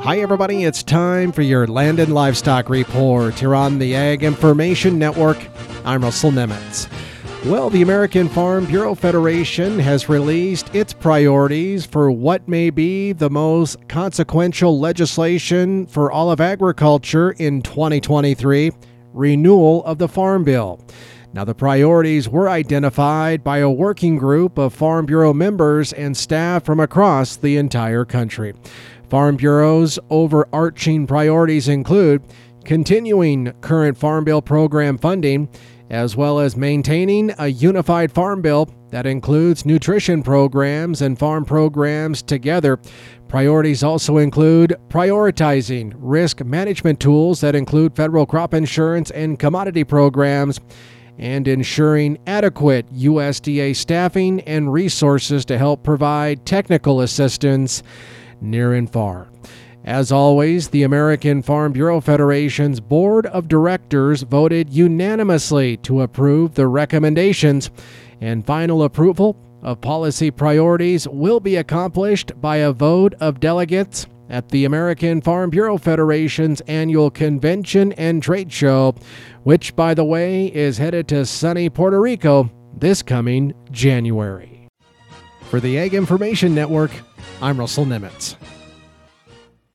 Hi, everybody. It's time for your Land and Livestock Report here on the Ag Information Network. I'm Russell Nemitz. Well, the American Farm Bureau Federation has released its priorities for what may be the most consequential legislation for all of agriculture in 2023, renewal of the Farm Bill. Now, the priorities were identified by a working group of Farm Bureau members and staff from across the entire country. Farm Bureau's overarching priorities include continuing current Farm Bill program funding, as well as maintaining a unified Farm Bill that includes nutrition programs and farm programs together. Priorities also include prioritizing risk management tools that include federal crop insurance and commodity programs, and ensuring adequate USDA staffing and resources to help provide technical assistance near and far. As always, the American Farm Bureau Federation's Board of Directors voted unanimously to approve the recommendations, and final approval of policy priorities will be accomplished by a vote of delegates at the American Farm Bureau Federation's annual convention and trade show, which, by the way, is headed to sunny Puerto Rico this coming January. For the Ag Information Network, I'm Russell Nemitz.